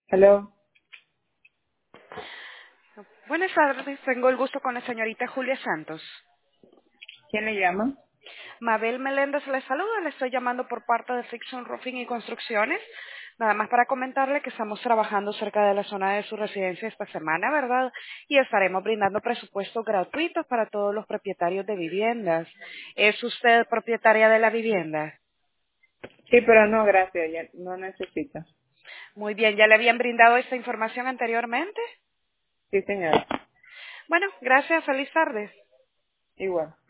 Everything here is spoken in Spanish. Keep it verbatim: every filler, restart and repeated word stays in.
Hello, Buenas tardes, tengo el gusto con la señorita Julia Santos. ¿quién le llama? Mabel Meléndez le saluda, le estoy llamando por parte de Fiction Roofing y Construcciones, nada más para comentarle que estamos trabajando cerca de la zona de su residencia esta semana, ¿verdad? Y estaremos brindando presupuestos gratuitos para todos los propietarios de viviendas. ¿Es usted propietaria de la vivienda? Sí, pero no, gracias, ya no necesito. Muy bien, ¿ya le habían brindado esta información anteriormente? Sí, señora, Bueno, gracias, feliz tarde. igual.